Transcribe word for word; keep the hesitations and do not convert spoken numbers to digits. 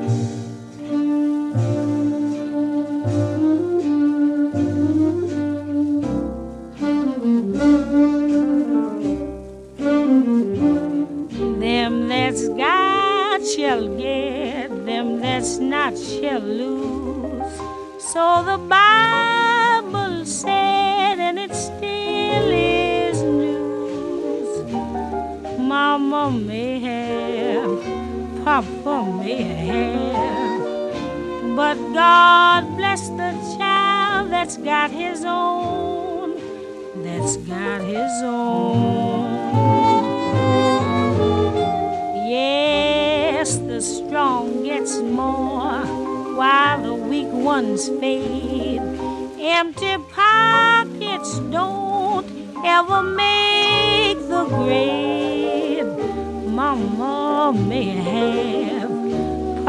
Them that's got shall get, them that's not shall lose. So the Bible said, and it still is news. Mama may have, Papa may have, but God bless the child that's got his own, that's got his own. Yes, the strong gets more while the weak ones fade. Empty pockets don't ever make the grade. Mama may have,